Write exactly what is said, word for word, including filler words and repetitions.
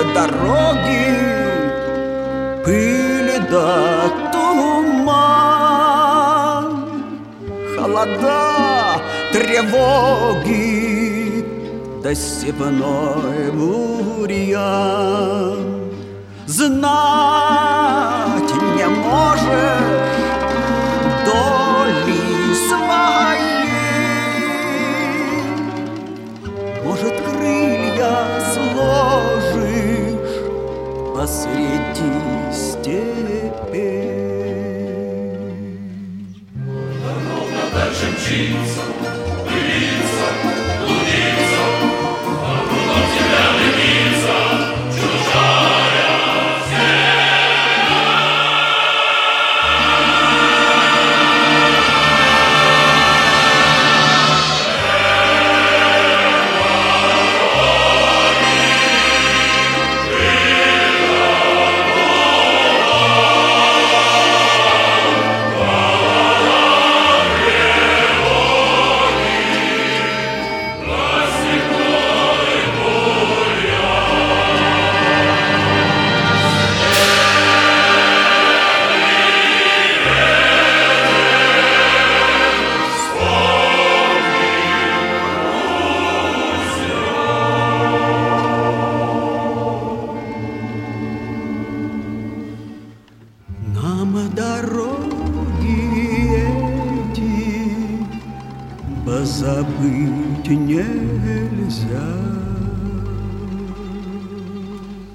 дороги, пыль да туман, холода, тревоги да степной бурьян. Знать не можешь доли своей, может, крылья сложишь посреди степей. Ровно дальше мчится, пылится, блудится, а кругом тебя дымится чужая земля. Нам дороги эти позабыть нельзя.